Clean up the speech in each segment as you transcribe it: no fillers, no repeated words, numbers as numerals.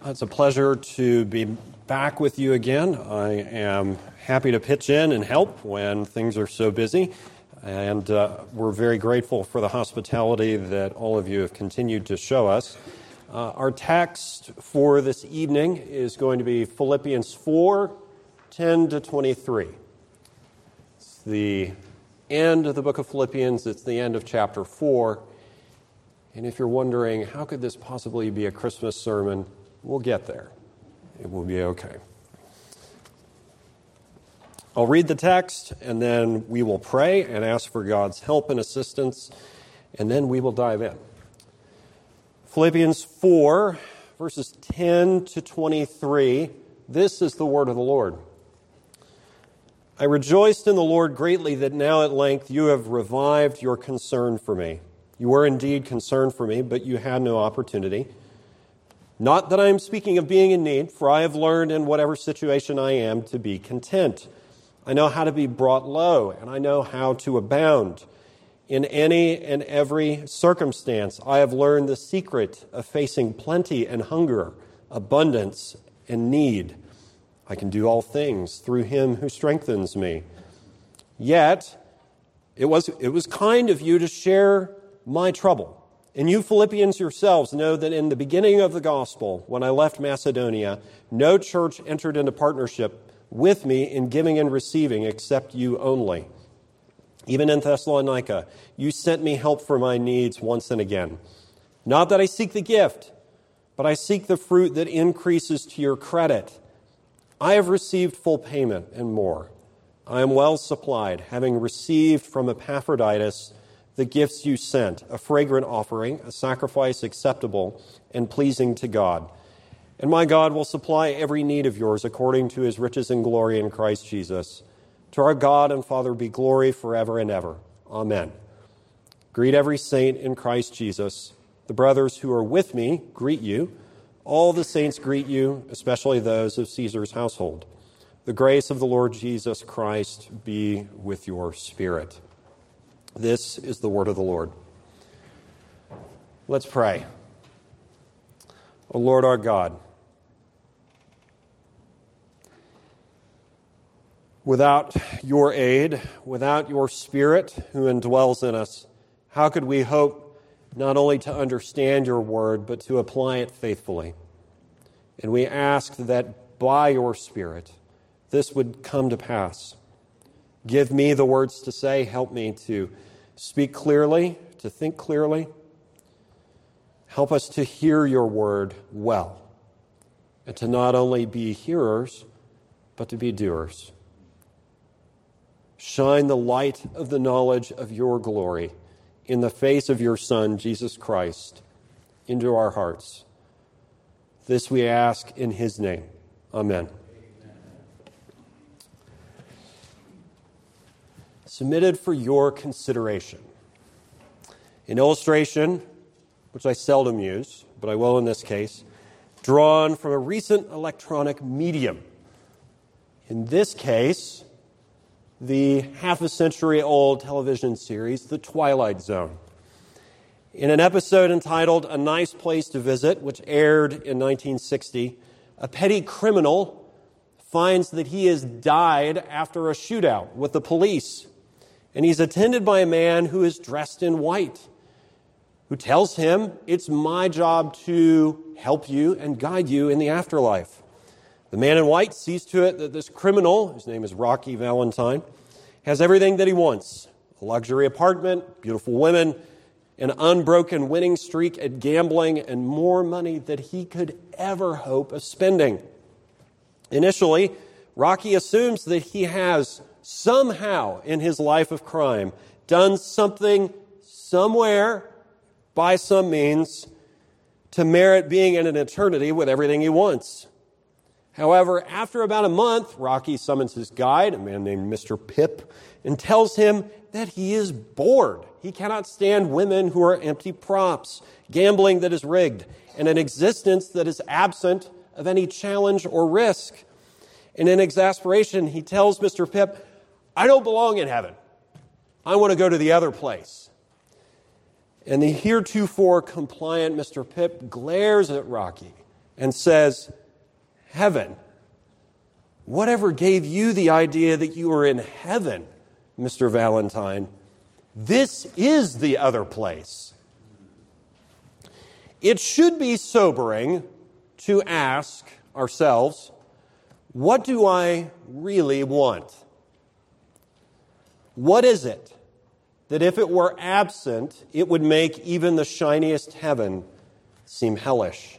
It's a pleasure to be back with you again. I am happy to pitch in and help when things are so busy, and we're very grateful for the hospitality that all of you have continued to show us. Our text for this evening is going to be Philippians 4:10-23. It's the end of the book of Philippians. It's the end of chapter 4. And if you're wondering, how could this possibly be a Christmas sermon? We'll get there. It will be okay. I'll read the text, and then we will pray and ask for God's help and assistance, and then we will dive in. Philippians 4, verses 10-23. This is the word of the Lord. I rejoiced in the Lord greatly that now at length you have revived your concern for me. You were indeed concerned for me, but you had no opportunity. Not that I am speaking of being in need, for I have learned in whatever situation I am to be content. I know how to be brought low, and I know how to abound. In any and every circumstance, I have learned the secret of facing plenty and hunger, abundance and need. I can do all things through him who strengthens me. Yet, it was kind of you to share my trouble. And you Philippians yourselves know that in the beginning of the gospel, when I left Macedonia, no church entered into partnership with me in giving and receiving except you only. Even in Thessalonica, you sent me help for my needs once and again. Not that I seek the gift, but I seek the fruit that increases to your credit. I have received full payment and more. I am well supplied, having received from Epaphroditus the gifts you sent, a fragrant offering, a sacrifice acceptable and pleasing to God. And my God will supply every need of yours according to his riches and glory in Christ Jesus. To our God and Father be glory forever and ever. Amen. Greet every saint in Christ Jesus. The brothers who are with me greet you. All the saints greet you, especially those of Caesar's household. The grace of the Lord Jesus Christ be with your spirit. This is the word of the Lord. Let's pray. O Lord our God, without your aid, without your Spirit who indwells in us, how could we hope not only to understand your word, but to apply it faithfully? And we ask that by your Spirit, this would come to pass. Give me the words to say. Help me to speak clearly, to think clearly. Help us to hear your word well, and to not only be hearers, but to be doers. Shine the light of the knowledge of your glory in the face of your Son, Jesus Christ, into our hearts. This we ask in his name. Amen. Submitted for your consideration. An illustration, which I seldom use, but I will in this case, drawn from a recent electronic medium. In this case, the half-a-century-old television series, The Twilight Zone. In an episode entitled A Nice Place to Visit, which aired in 1960, a petty criminal finds that he has died after a shootout with the police. And he's attended by a man who is dressed in white, who tells him, it's my job to help you and guide you in the afterlife. The man in white sees to it that this criminal, whose name is Rocky Valentine, has everything that he wants. A luxury apartment, beautiful women, an unbroken winning streak at gambling, and more money than he could ever hope of spending. Initially, Rocky assumes that he has somehow in his life of crime done something somewhere by some means to merit being in an eternity with everything he wants. However, after about a month, Rocky summons his guide, a man named Mr. Pip, and tells him that he is bored. He cannot stand women who are empty props, gambling that is rigged, and an existence that is absent of any challenge or risk. And in exasperation, he tells Mr. Pip, I don't belong in heaven. I want to go to the other place. And the heretofore compliant Mr. Pip glares at Rocky and says, heaven. Whatever gave you the idea that you were in heaven, Mr. Valentine? This is the other place. It should be sobering to ask ourselves, what do I really want? What is it that if it were absent, it would make even the shiniest heaven seem hellish?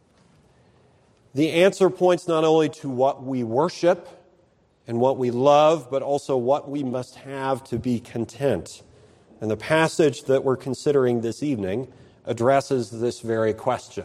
The answer points not only to what we worship and what we love, but also what we must have to be content. And the passage that we're considering this evening addresses this very question.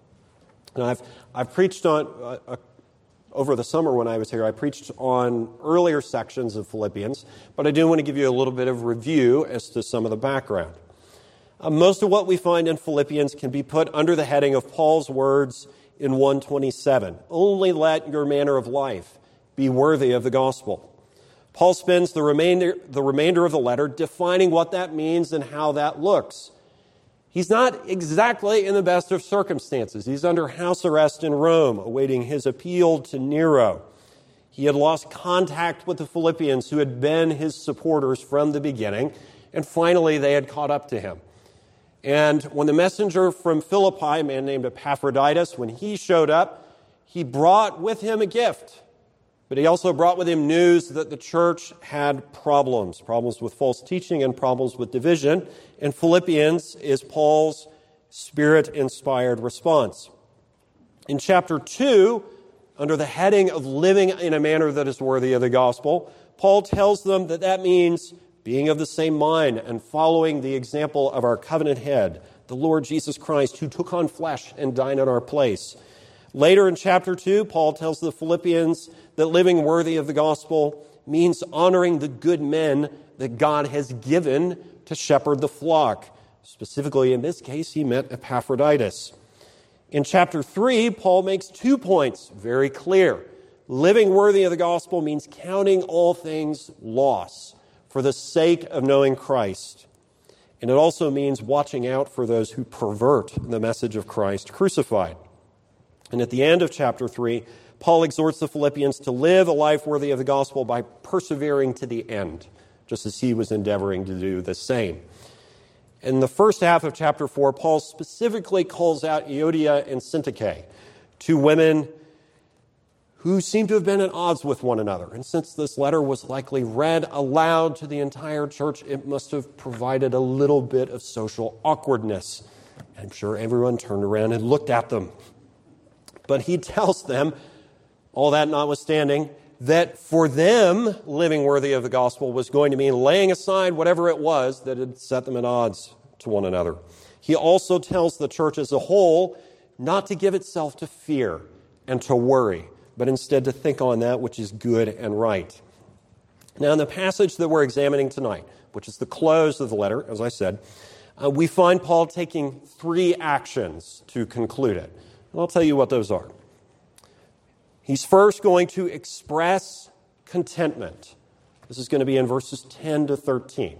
And I've preached on, over the summer when I was here, I preached on earlier sections of Philippians, but I do want to give you a little bit of review as to some of the background. Most of what we find in Philippians can be put under the heading of Paul's words in 1:27. Only let your manner of life be worthy of the gospel. Paul spends the remainder of the letter defining what that means and how that looks. He's not exactly in the best of circumstances. He's under house arrest in Rome, awaiting his appeal to Nero. He had lost contact with the Philippians, who had been his supporters from the beginning, and finally they had caught up to him. And when the messenger from Philippi, a man named Epaphroditus, when he showed up, he brought with him a gift. But he also brought with him news that the church had problems with false teaching and problems with division. And Philippians is Paul's Spirit-inspired response. In chapter 2, under the heading of living in a manner that is worthy of the gospel, Paul tells them that that means being of the same mind and following the example of our covenant head, the Lord Jesus Christ, who took on flesh and died in our place. Later in chapter 2, Paul tells the Philippians that living worthy of the gospel means honoring the good men that God has given to shepherd the flock. Specifically, in this case, he meant Epaphroditus. In chapter 3, Paul makes 2 points very clear. Living worthy of the gospel means counting all things loss for the sake of knowing Christ. And it also means watching out for those who pervert the message of Christ crucified. And at the end of chapter 3, Paul exhorts the Philippians to live a life worthy of the gospel by persevering to the end, just as he was endeavoring to do the same. In the first half of chapter 4, Paul specifically calls out Euodia and Syntyche, 2 women who seem to have been at odds with one another. And since this letter was likely read aloud to the entire church, it must have provided a little bit of social awkwardness. I'm sure everyone turned around and looked at them. But he tells them, all that notwithstanding, that for them, living worthy of the gospel was going to mean laying aside whatever it was that had set them at odds to one another. He also tells the church as a whole not to give itself to fear and to worry, but instead to think on that which is good and right. Now, in the passage that we're examining tonight, which is the close of the letter, as I said, we find Paul taking 3 actions to conclude it. And I'll tell you what those are. He's first going to express contentment. This is going to be in verses 10 to 13.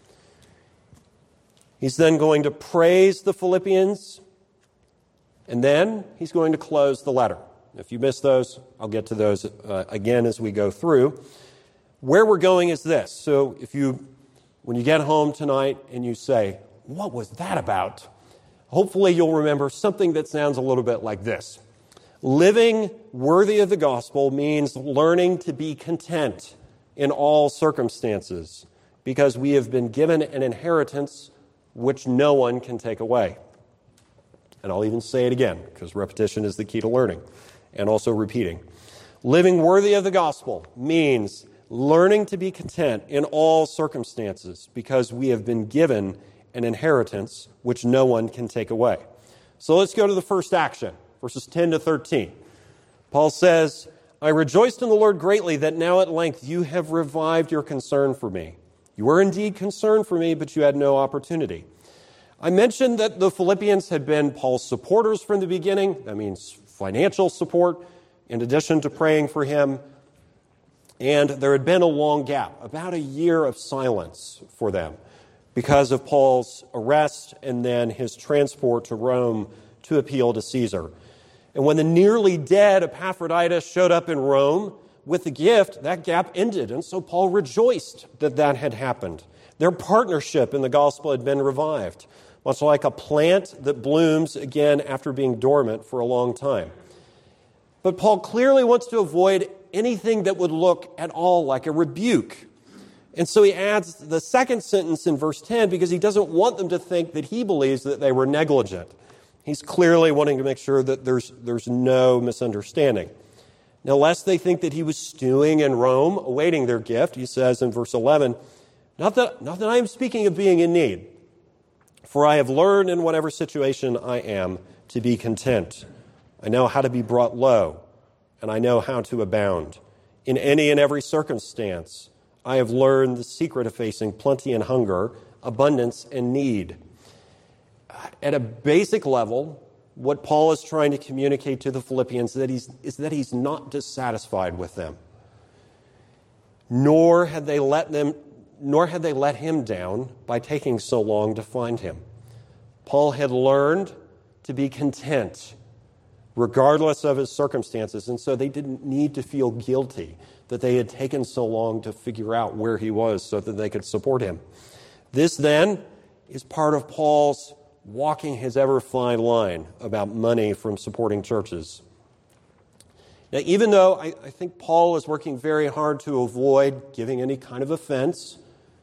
He's then going to praise the Philippians, and then he's going to close the letter. If you missed those, I'll get to those again as we go through. Where we're going is this. So when you get home tonight and you say, what was that about? Hopefully you'll remember something that sounds a little bit like this. Living worthy of the gospel means learning to be content in all circumstances, because we have been given an inheritance which no one can take away. And I'll even say it again, because repetition is the key to learning, and also repeating. Living worthy of the gospel means learning to be content in all circumstances, because we have been given an inheritance which no one can take away. So let's go to the first action, verses 10 to 13. Paul says, I rejoiced in the Lord greatly that now at length you have revived your concern for me. You were indeed concerned for me, but you had no opportunity. I mentioned that the Philippians had been Paul's supporters from the beginning. That means financial support, in addition to praying for him. And there had been a long gap, about a year of silence for them, because of Paul's arrest and then his transport to Rome to appeal to Caesar. And when the nearly dead Epaphroditus showed up in Rome with the gift, that gap ended. And so Paul rejoiced that that had happened. Their partnership in the gospel had been revived, much like a plant that blooms again after being dormant for a long time. But Paul clearly wants to avoid anything that would look at all like a rebuke. And so he adds the second sentence in verse 10 because he doesn't want them to think that he believes that they were negligent. He's clearly wanting to make sure that there's no misunderstanding. Now, lest they think that he was stewing in Rome, awaiting their gift, he says in verse 11, not that I am speaking of being in need, for I have learned in whatever situation I am to be content. I know how to be brought low, and I know how to abound. In any and every circumstance, I have learned the secret of facing plenty and hunger, abundance and need. At a basic level, what Paul is trying to communicate to the Philippians is that he's not dissatisfied with them, nor had they let him down by taking so long to find him. Paul had learned to be content, regardless of his circumstances, and so they didn't need to feel guilty that they had taken so long to figure out where he was so that they could support him. This, then, is part of Paul's walking his ever fine line about money from supporting churches. Now, even though I think Paul is working very hard to avoid giving any kind of offense,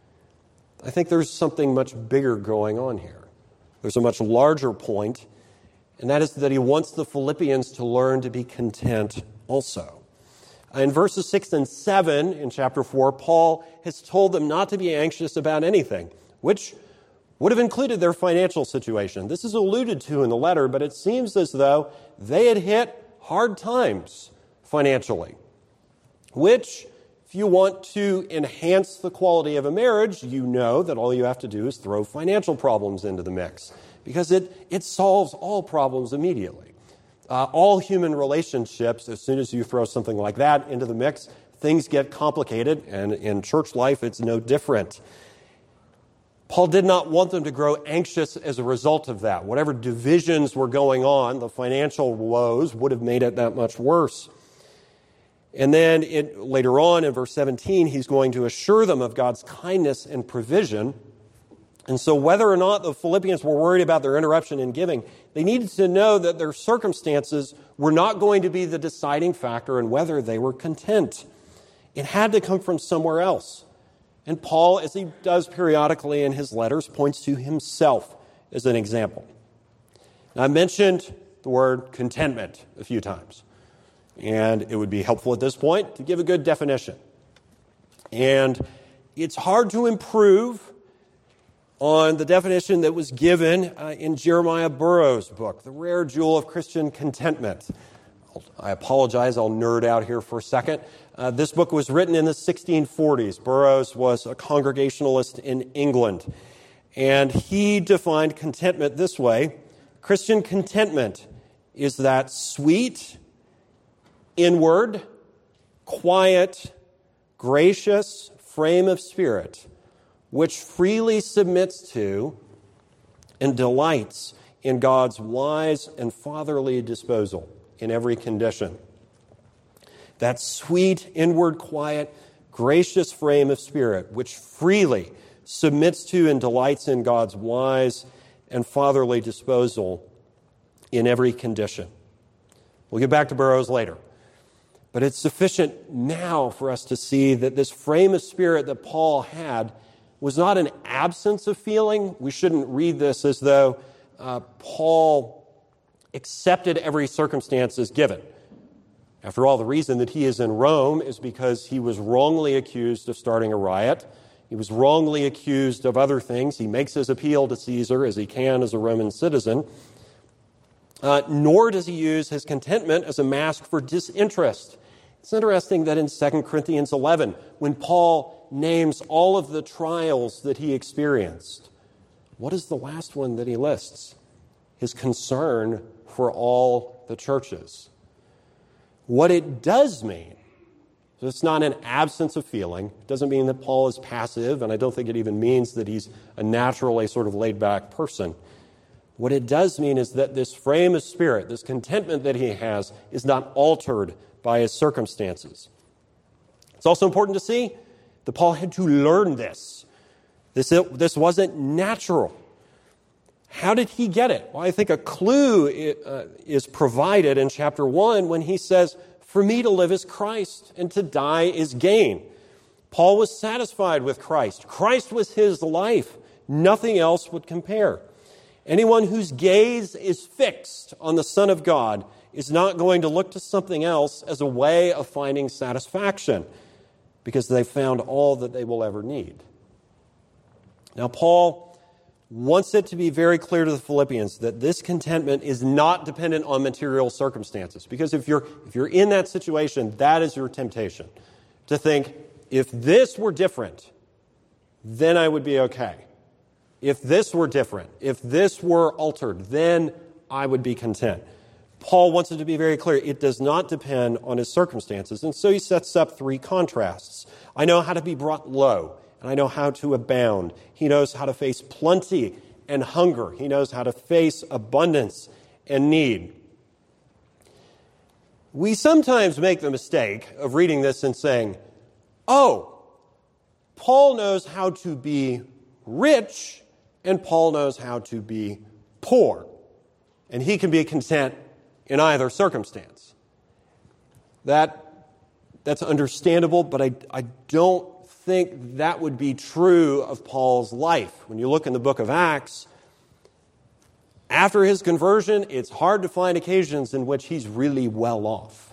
I think there's something much bigger going on here. There's a much larger point, and that is that he wants the Philippians to learn to be content also. In verses 6 and 7 in chapter 4, Paul has told them not to be anxious about anything, which would have included their financial situation. This is alluded to in the letter, but it seems as though they had hit hard times financially, which, if you want to enhance the quality of a marriage, you know that all you have to do is throw financial problems into the mix, because it solves all problems immediately. All human relationships, as soon as you throw something like that into the mix, things get complicated, and in church life, it's no different. Paul did not want them to grow anxious as a result of that. Whatever divisions were going on, the financial woes would have made it that much worse. And then later on in verse 17, he's going to assure them of God's kindness and provision. And so whether or not the Philippians were worried about their interruption in giving, they needed to know that their circumstances were not going to be the deciding factor in whether they were content. It had to come from somewhere else. And Paul, as he does periodically in his letters, points to himself as an example. Now, I mentioned the word contentment a few times, and it would be helpful at this point to give a good definition. And it's hard to improve on the definition that was given in Jeremiah Burroughs' book, The Rare Jewel of Christian Contentment. I apologize, I'll nerd out here for a second. This book was written in the 1640s. Burroughs was a Congregationalist in England. And he defined contentment this way: Christian contentment is that sweet, inward, quiet, gracious frame of spirit which freely submits to and delights in God's wise and fatherly disposal in every condition. That sweet, inward, quiet, gracious frame of spirit, which freely submits to and delights in God's wise and fatherly disposal in every condition. We'll get back to Burroughs later. But it's sufficient now for us to see that this frame of spirit that Paul had was not an absence of feeling. We shouldn't read this as though Paul accepted every circumstance as given. After all, the reason that he is in Rome is because he was wrongly accused of starting a riot. He was wrongly accused of other things. He makes his appeal to Caesar as he can as a Roman citizen. Nor does he use his contentment as a mask for disinterest. It's interesting that in 2 Corinthians 11, when Paul names all of the trials that he experienced, what is the last one that he lists? His concern for all the churches. What it does mean, so it's not an absence of feeling. It doesn't mean that Paul is passive, and I don't think it even means that he's a naturally sort of laid-back person. What it does mean is that this frame of spirit, this contentment that he has, is not altered by his circumstances. It's also important to see that Paul had to learn this. This wasn't natural. How did he get it? Well, I think a clue is provided in chapter 1 when he says, "For me to live is Christ, and to die is gain." Paul was satisfied with Christ. Christ was his life. Nothing else would compare. Anyone whose gaze is fixed on the Son of God is not going to look to something else as a way of finding satisfaction, because they've found all that they will ever need. Now, Paul wants it to be very clear to the Philippians that this contentment is not dependent on material circumstances. Because if you're in that situation, that is your temptation. To think, if this were different, then I would be okay. If this were different, if this were altered, then I would be content. Paul wants it to be very clear. It does not depend on his circumstances. And so he sets up three contrasts. I know how to be brought low, and I know how to abound. He knows how to face plenty and hunger. He knows how to face abundance and need. We sometimes make the mistake of reading this and saying, oh, Paul knows how to be rich, and Paul knows how to be poor. And he can be content in either circumstance. That's understandable, but I don't think that would be true of Paul's life. When you look in the book of Acts, after his conversion, it's hard to find occasions in which he's really well off.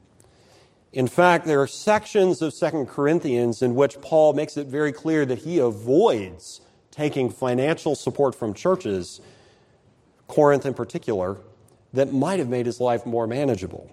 In fact, there are sections of 2 Corinthians in which Paul makes it very clear that he avoids taking financial support from churches, Corinth in particular, that might have made his life more manageable.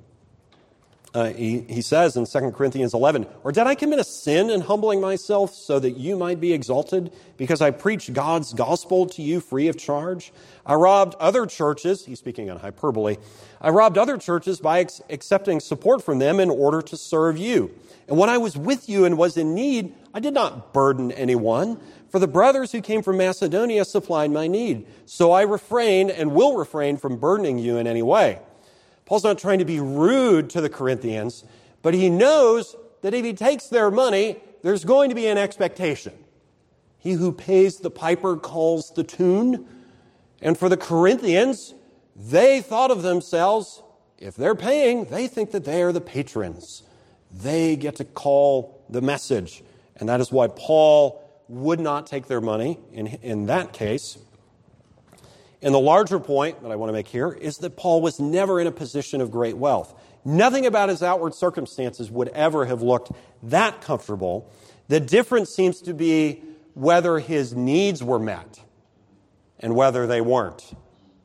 He says in 2 Corinthians 11, "Or did I commit a sin in humbling myself so that you might be exalted, because I preached God's gospel to you free of charge? I robbed other churches," he's speaking on hyperbole, "I robbed other churches by accepting support from them in order to serve you. And when I was with you and was in need, I did not burden anyone, for the brothers who came from Macedonia supplied my need. So I refrained and will refrain from burdening you in any way." Paul's not trying to be rude to the Corinthians, but he knows that if he takes their money, there's going to be an expectation. He who pays the piper calls the tune. And for the Corinthians, they thought of themselves, if they're paying, they think that they are the patrons. They get to call the message. And that is why Paul would not take their money in that case. And the larger point that I want to make here is that Paul was never in a position of great wealth. Nothing about his outward circumstances would ever have looked that comfortable. The difference seems to be whether his needs were met and whether they weren't.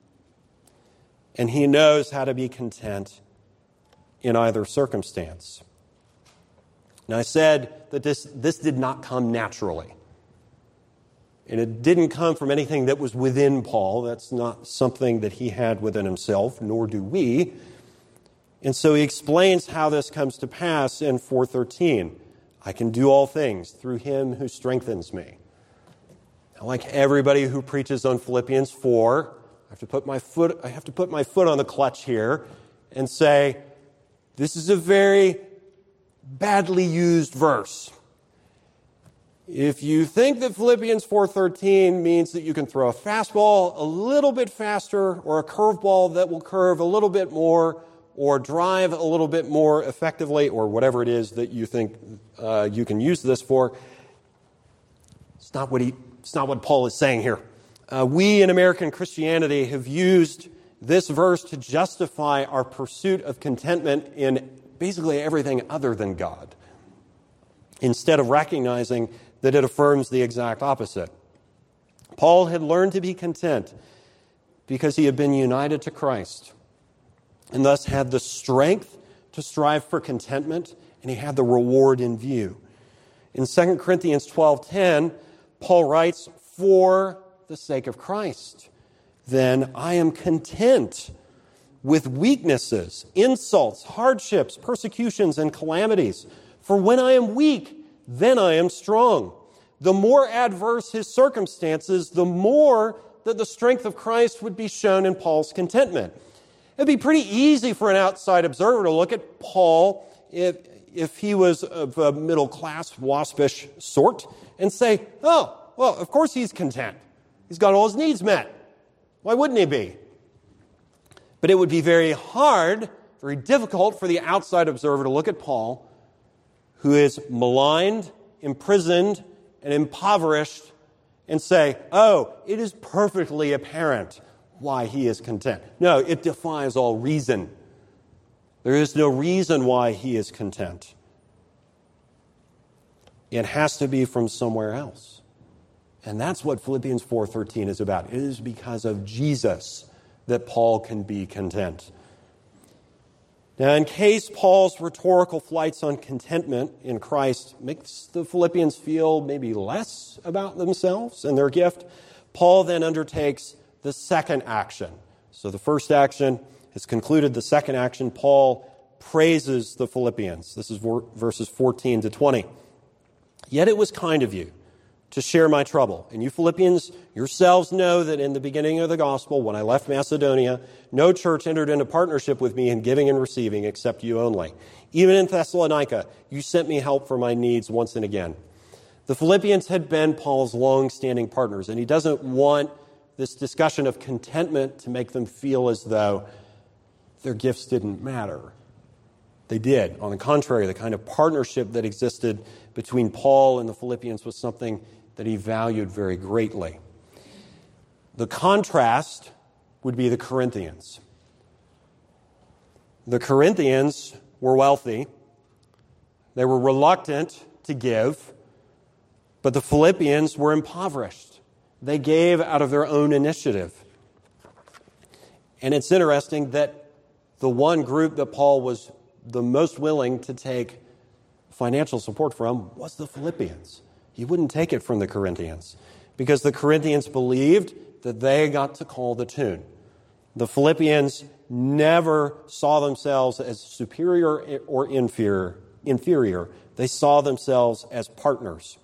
And he knows how to be content in either circumstance. Now, I said that this did not come naturally. And it didn't come from anything that was within Paul. That's not something that he had within himself, nor do we. And so he explains how this comes to pass in 4:13. "I can do all things through him who strengthens me." Now, like everybody who preaches on Philippians 4, I have to put my foot on the clutch here and say, this is a very badly used verse. If you think that Philippians 4:13 means that you can throw a fastball a little bit faster, or a curveball that will curve a little bit more, or drive a little bit more effectively, or whatever it is that you think you can use this for, it's not what Paul is saying here. We in American Christianity have used this verse to justify our pursuit of contentment in basically everything other than God, instead of recognizing that it affirms the exact opposite. Paul had learned to be content because he had been united to Christ, and thus had the strength to strive for contentment, and he had the reward in view. In 2 Corinthians 12:10, Paul writes, "For the sake of Christ, then I am content with weaknesses, insults, hardships, persecutions, and calamities. For when I am weak, then I am strong." The more adverse his circumstances, the more that the strength of Christ would be shown in Paul's contentment. It'd be pretty easy for an outside observer to look at Paul if he was of a middle-class, waspish sort and say, oh, well, of course he's content. He's got all his needs met. Why wouldn't he be? But it would be very hard, very difficult for the outside observer to look at Paul, who is maligned, imprisoned, and impoverished, and say, oh, it is perfectly apparent why he is content. No, it defies all reason. There is no reason why he is content. It has to be from somewhere else. And that's what Philippians 4:13 is about. It is because of Jesus that Paul can be content. Now, in case Paul's rhetorical flights on contentment in Christ makes the Philippians feel maybe less about themselves and their gift, Paul then undertakes the second action. So the first action has concluded. The second action, Paul praises the Philippians. This is verses 14 to 20. Yet it was kind of you to share my trouble. And you Philippians yourselves know that in the beginning of the gospel, when I left Macedonia, no church entered into partnership with me in giving and receiving except you only. Even in Thessalonica, you sent me help for my needs once and again. The Philippians had been Paul's long-standing partners, and he doesn't want this discussion of contentment to make them feel as though their gifts didn't matter. They did. On the contrary, the kind of partnership that existed between Paul and the Philippians was something that he valued very greatly. The contrast would be the Corinthians. The Corinthians were wealthy. They were reluctant to give, but the Philippians were impoverished. They gave out of their own initiative. And it's interesting that the one group that Paul was the most willing to take financial support from was the Philippians. He wouldn't take it from the Corinthians because the Corinthians believed that they got to call the tune. The Philippians never saw themselves as superior or inferior. They saw themselves as partners.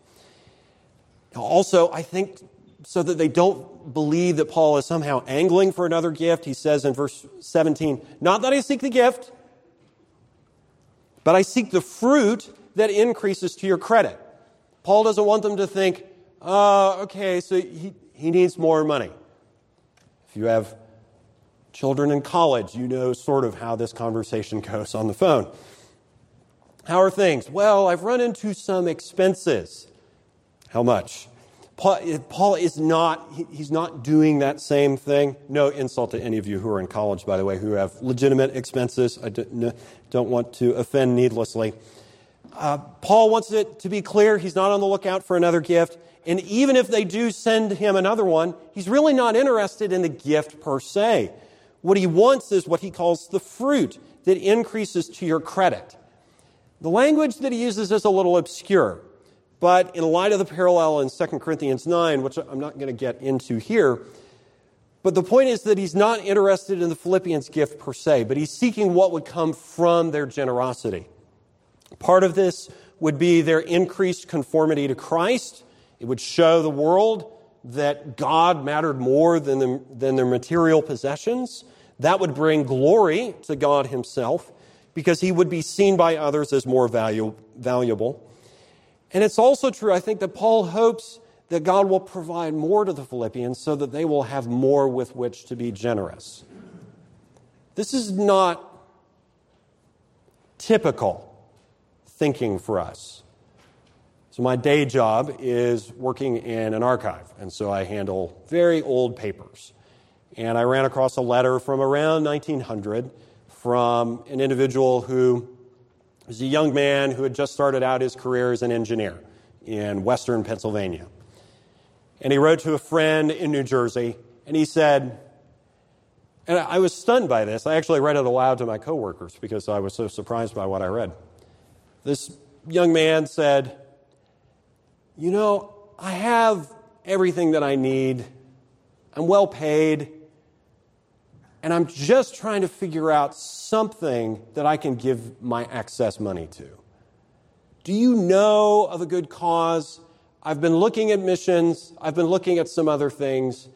Also, I think so that they don't believe that Paul is somehow angling for another gift, he says in verse 17, not that I seek the gift, but I seek the fruit that increases to your credit. Paul doesn't want them to think, okay, so he needs more money. If you have children in college, you know sort of how this conversation goes on the phone. How are things? Well, I've run into some expenses. How much? Paul is not, he's not doing that same thing. No insult to any of you who are in college, by the way, who have legitimate expenses. I don't want to offend needlessly. Paul wants it to be clear he's not on the lookout for another gift. And even if they do send him another one, he's really not interested in the gift per se. What he wants is what he calls the fruit that increases to your credit. The language that he uses is a little obscure. But in light of the parallel in 2 Corinthians 9, which I'm not going to get into here, but the point is that he's not interested in the Philippians' gift per se, but he's seeking what would come from their generosity. Part of this would be their increased conformity to Christ. It would show the world that God mattered more than their material possessions. That would bring glory to God himself because he would be seen by others as more valuable. And it's also true, I think, that Paul hopes that God will provide more to the Philippians so that they will have more with which to be generous. This is not typical thinking for us. So my day job is working in an archive, and so I handle very old papers. And I ran across a letter from around 1900 from an individual who was a young man who had just started out his career as an engineer in western Pennsylvania. And he wrote to a friend in New Jersey, and he said, and I was stunned by this. I actually read it aloud to my coworkers because I was so surprised by what I read. This young man said, you know, I have everything that I need. I'm well paid. And I'm just trying to figure out something that I can give my excess money to. Do you know of a good cause? I've been looking at missions. I've been looking at some other things.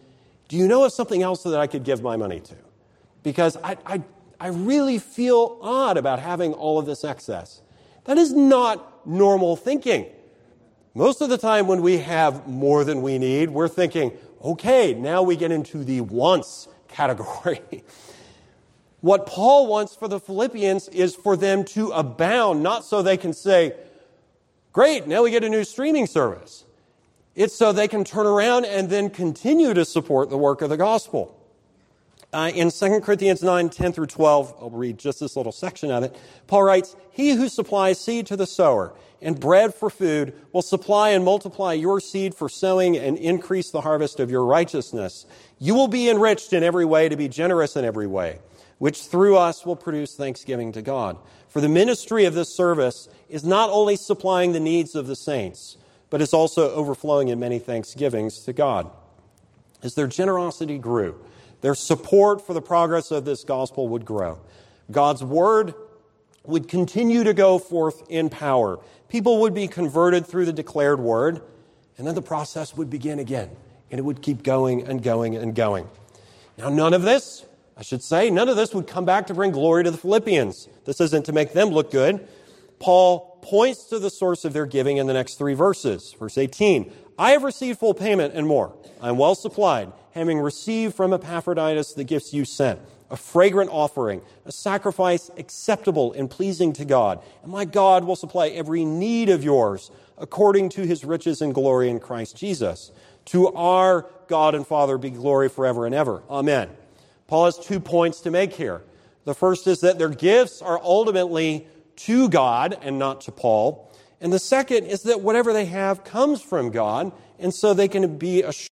Do you know of something else that I could give my money to? Because I really feel odd about having all of this excess. That is not normal thinking. Most of the time when we have more than we need, we're thinking, okay, now we get into the wants category. What Paul wants for the Philippians is for them to abound, not so they can say, great, now we get a new streaming service. It's so they can turn around and then continue to support the work of the gospel. In 2 Corinthians 9, 10 through 12, I'll read just this little section of it. Paul writes, "He who supplies seed to the sower and bread for food will supply and multiply your seed for sowing and increase the harvest of your righteousness. You will be enriched in every way to be generous in every way, which through us will produce thanksgiving to God. For the ministry of this service is not only supplying the needs of the saints, but is also overflowing in many thanksgivings to God." As their generosity grew, their support for the progress of this gospel would grow. God's word would continue to go forth in power. People would be converted through the declared word, and then the process would begin again, and it would keep going and going and going. Now, none of this would come back to bring glory to the Philippians. This isn't to make them look good. Paul points to the source of their giving in the next three verses. Verse 18, "I have received full payment and more. I am well supplied, having received from Epaphroditus the gifts you sent, a fragrant offering, a sacrifice acceptable and pleasing to God. And my God will supply every need of yours according to his riches and glory in Christ Jesus. To our God and Father be glory forever and ever. Amen." Paul has 2 points to make here. The first is that their gifts are ultimately to God and not to Paul. And the second is that whatever they have comes from God, and so they can be assured.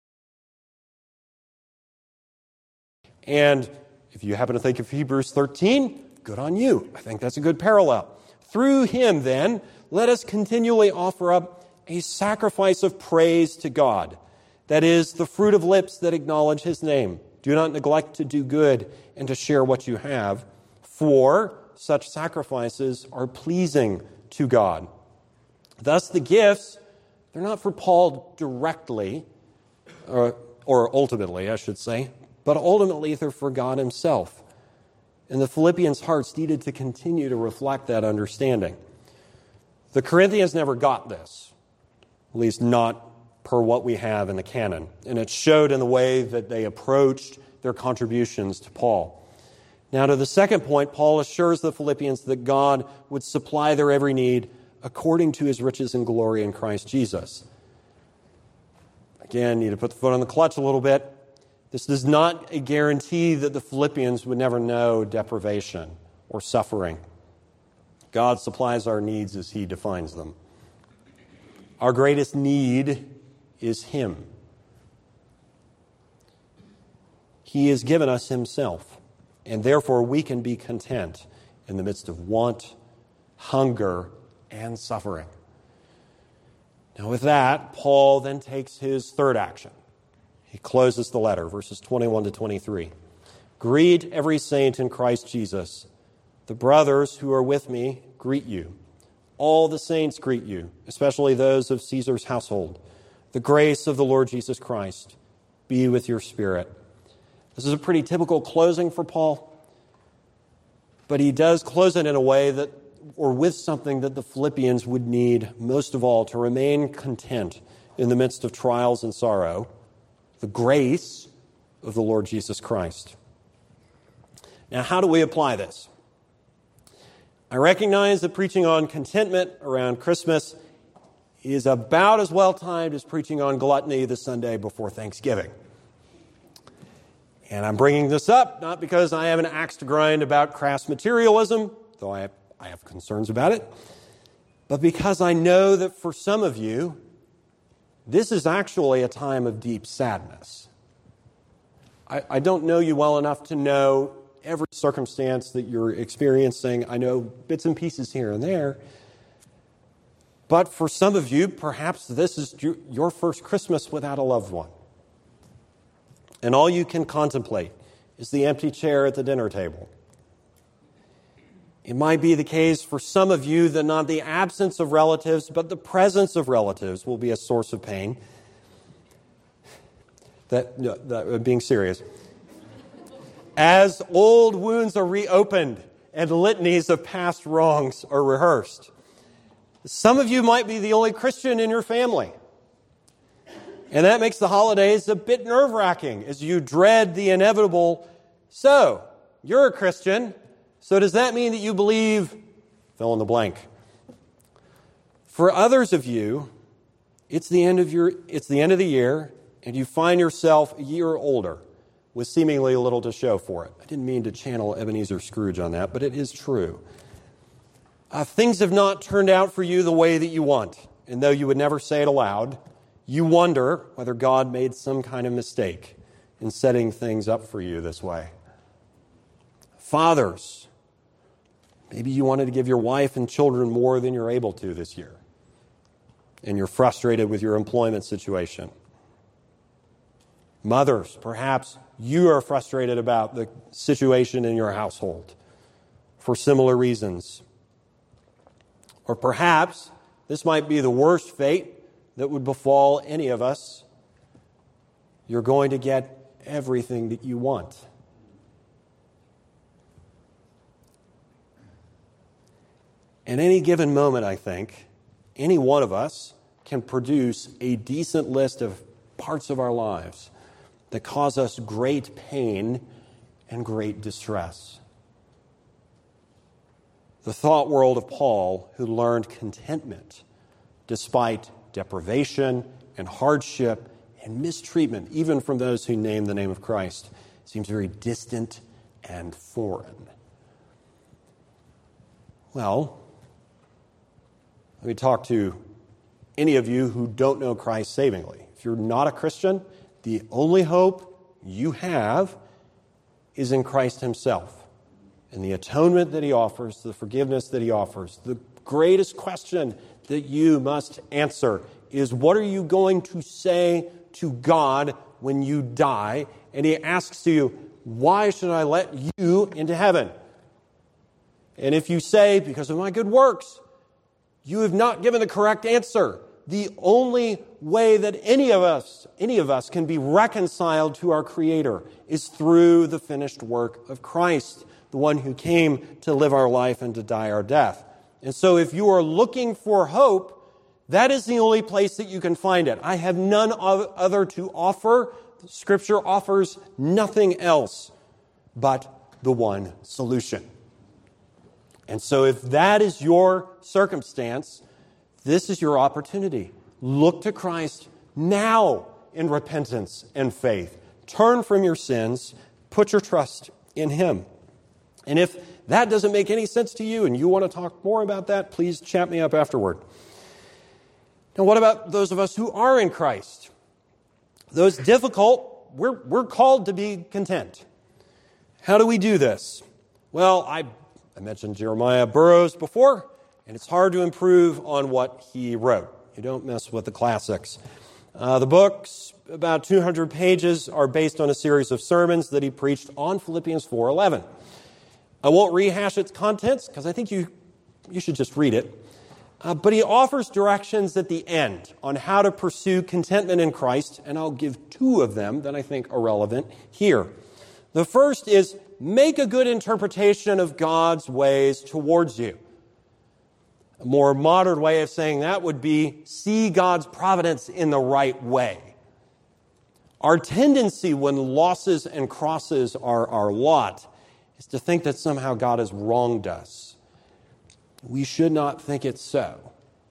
And if you happen to think of Hebrews 13, good on you. I think that's a good parallel. Through him, then, let us continually offer up a sacrifice of praise to God. That is, the fruit of lips that acknowledge his name. Do not neglect to do good and to share what you have, for such sacrifices are pleasing to God. Thus, the gifts, they're not for Paul directly, or ultimately, I should say, but ultimately they're for God himself. And the Philippians' hearts needed to continue to reflect that understanding. The Corinthians never got this, at least not per what we have in the canon. And it showed in the way that they approached their contributions to Paul. Now, to the second point, Paul assures the Philippians that God would supply their every need according to his riches and glory in Christ Jesus. Again, need to put the foot on the clutch a little bit. This is not a guarantee that the Philippians would never know deprivation or suffering. God supplies our needs as he defines them. Our greatest need is him. He has given us himself, and therefore we can be content in the midst of want, hunger, and suffering. Now with that, Paul then takes his third action. He closes the letter, verses 21 to 23. "Greet every saint in Christ Jesus. The brothers who are with me greet you. All the saints greet you, especially those of Caesar's household. The grace of the Lord Jesus Christ be with your spirit." This is a pretty typical closing for Paul, but he does close it in a way that, or with something that the Philippians would need most of all to remain content in the midst of trials and sorrow: the grace of the Lord Jesus Christ. Now, how do we apply this? I recognize that preaching on contentment around Christmas is about as well timed as preaching on gluttony the Sunday before Thanksgiving. And I'm bringing this up not because I have an axe to grind about crass materialism, though I have concerns about it, but because I know that for some of you, this is actually a time of deep sadness. I don't know you well enough to know every circumstance that you're experiencing. I know bits and pieces here and there. But for some of you, perhaps this is your first Christmas without a loved one. And all you can contemplate is the empty chair at the dinner table. It might be the case for some of you that not the absence of relatives, but the presence of relatives will be a source of pain. being serious. As old wounds are reopened and litanies of past wrongs are rehearsed. Some of you might be the only Christian in your family. And that makes the holidays a bit nerve-wracking as you dread the inevitable. So, you're a Christian, so does that mean that you believe fill in the blank? For others of you, it's the end of the year, and you find yourself a year older with seemingly little to show for it. I didn't mean to channel Ebenezer Scrooge on that, but it is true. Things have not turned out for you the way that you want, and though you would never say it aloud, you wonder whether God made some kind of mistake in setting things up for you this way. Fathers, maybe you wanted to give your wife and children more than you're able to this year, and you're frustrated with your employment situation. Mothers, perhaps you are frustrated about the situation in your household for similar reasons. Or perhaps this might be the worst fate that would befall any of us. You're going to get everything that you want. At any given moment, I think, any one of us can produce a decent list of parts of our lives that cause us great pain and great distress. The thought world of Paul, who learned contentment despite deprivation and hardship and mistreatment, even from those who name the name of Christ, seems very distant and foreign. Well, let me talk to any of you who don't know Christ savingly. If you're not a Christian, the only hope you have is in Christ himself and the atonement that he offers, the forgiveness that he offers. The greatest question that you must answer is, what are you going to say to God when you die? And he asks you, why should I let you into heaven? And if you say, because of my good works, you have not given the correct answer. The only way that any of us can be reconciled to our Creator is through the finished work of Christ, the one who came to live our life and to die our death. And so if you are looking for hope, that is the only place that you can find it. I have none other to offer. Scripture offers nothing else but the one solution. And so if that is your circumstance, this is your opportunity. Look to Christ now in repentance and faith. Turn from your sins. Put your trust in him. And if that doesn't make any sense to you and you want to talk more about that, please chat me up afterward. Now, what about those of us who are in Christ? Those difficult, we're called to be content. How do we do this? Well, I mentioned Jeremiah Burroughs before, and it's hard to improve on what he wrote. You don't mess with the classics. The books, about 200 pages, are based on a series of sermons that he preached on Philippians 4:11. I won't rehash its contents because I think you should just read it. But he offers directions at the end on how to pursue contentment in Christ, and I'll give two of them that I think are relevant here. The first is, make a good interpretation of God's ways towards you. A more modern way of saying that would be, see God's providence in the right way. Our tendency when losses and crosses are our lot is to think that somehow God has wronged us. We should not think it so.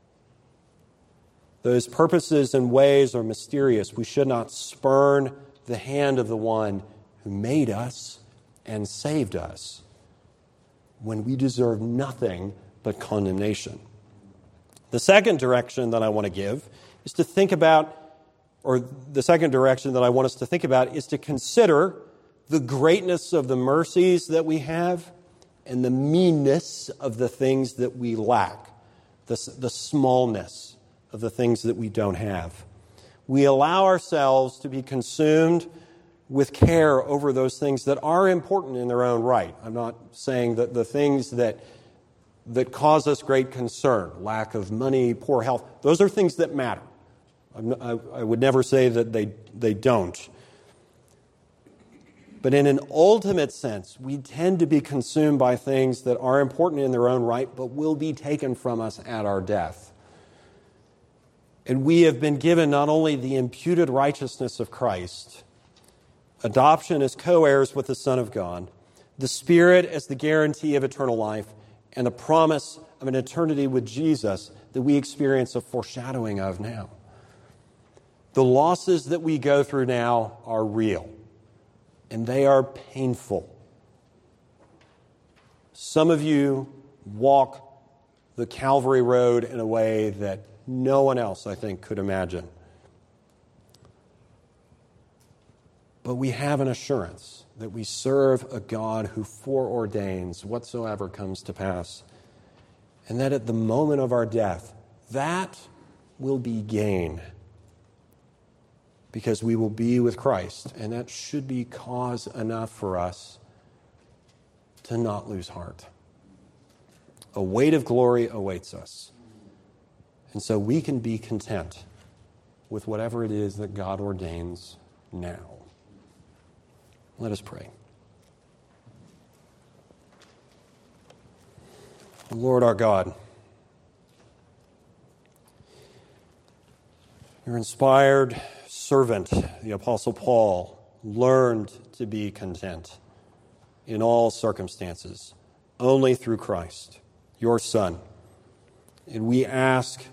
Those purposes and ways are mysterious. We should not spurn the hand of the one who made us and saved us when we deserve nothing but condemnation. The second direction that I want to give is to think about, or the second direction that I want us to think about is to consider the greatness of the mercies that we have and the meanness of the things that we lack, the smallness of the things that we don't have. We allow ourselves to be consumed with care over those things that are important in their own right. I'm not saying that the things that cause us great concern, lack of money, poor health, those are things that matter. I would never say that they don't. But in an ultimate sense, we tend to be consumed by things that are important in their own right, but will be taken from us at our death. And we have been given not only the imputed righteousness of Christ, adoption as co-heirs with the Son of God, the Spirit as the guarantee of eternal life, and the promise of an eternity with Jesus that we experience a foreshadowing of now. The losses that we go through now are real, and they are painful. Some of you walk the Calvary Road in a way that no one else, I think, could imagine. But we have an assurance that we serve a God who foreordains whatsoever comes to pass, and that at the moment of our death, that will be gain, because we will be with Christ, and that should be cause enough for us to not lose heart. A weight of glory awaits us, and so we can be content with whatever it is that God ordains now. Let us pray. Lord our God, your inspired servant, the Apostle Paul, learned to be content in all circumstances, only through Christ, your Son. And we ask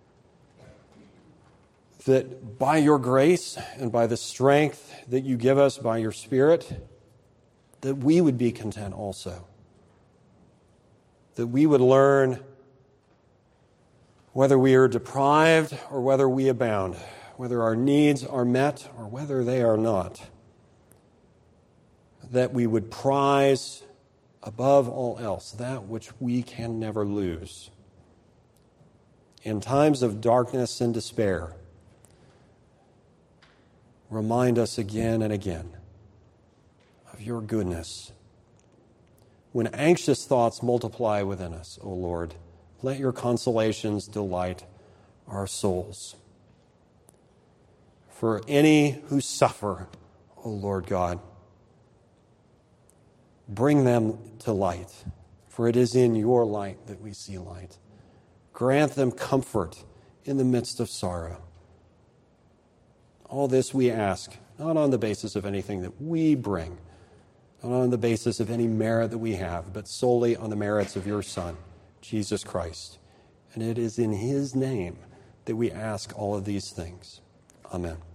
that by your grace and by the strength that you give us by your Spirit, that we would be content also. That we would learn, whether we are deprived or whether we abound, whether our needs are met or whether they are not, that we would prize above all else that which we can never lose. In times of darkness and despair, remind us again and again of your goodness. When anxious thoughts multiply within us, O Lord, let your consolations delight our souls. For any who suffer, O Lord God, bring them to light, for it is in your light that we see light. Grant them comfort in the midst of sorrow. All this we ask, not on the basis of anything that we bring, not on the basis of any merit that we have, but solely on the merits of your Son, Jesus Christ. And it is in his name that we ask all of these things. Amen.